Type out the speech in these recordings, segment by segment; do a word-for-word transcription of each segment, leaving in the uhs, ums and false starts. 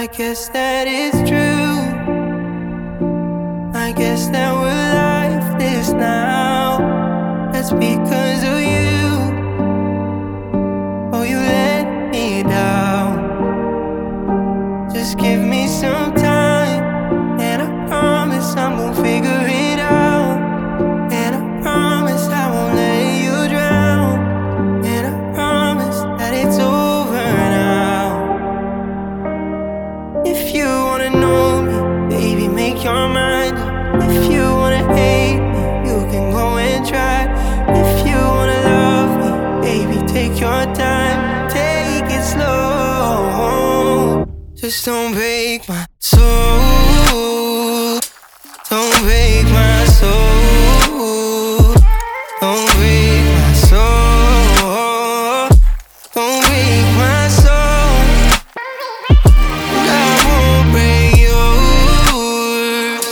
I guess that is true. I guess that we're like this now. That's because of you. Oh, you let me down. Just give me some time, and I promise I'm gonna figure it out. And I promise I won't let you drown. And I promise that it's over now. If you wanna know me, baby, make your mind up. If you wanna hate me, you can go and try. If you wanna love me, baby, take your time, take it slow. Just don't break my soul. Don't break my soul. Don't break my soul. Don't break my soul. I won't break yours.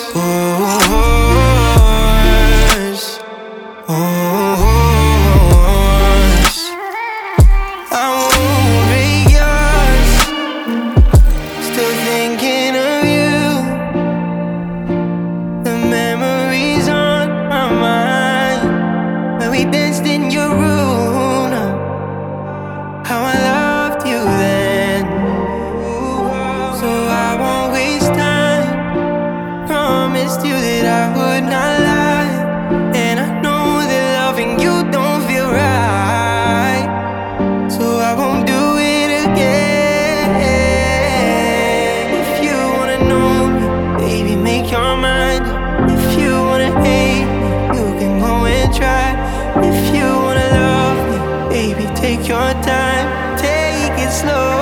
Yours. I won't break yours. Still thinking of you. The memories on my mind when we danced in your room. How I loved you then. So I won't waste time. Promised you that I would not lie. And I know that loving you don't feel right. So I won't do it again. If you wanna know me, baby, make your mind up. If you wanna hate me, you can go and try. If you wanna love me, baby, take your time, take it slow.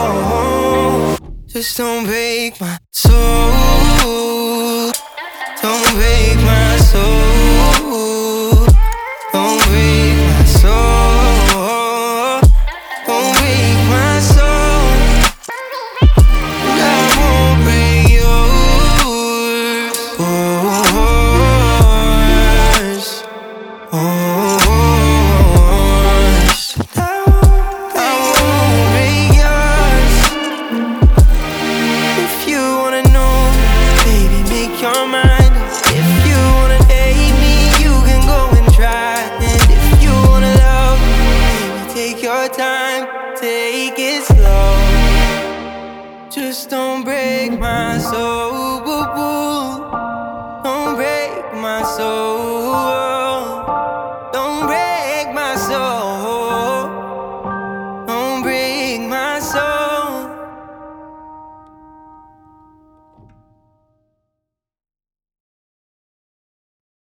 Just don't break my soul. Don't break my soul. Don't break my soul. Don't break my soul. I won't break yours. Yours. Yours. I won't break yours. If you wanna know, baby, make your mind up. If you wanna hate me, you can go and try. And if you wanna love me, baby, take your time, take it slow. Just don't break my soul. Don't break my soul.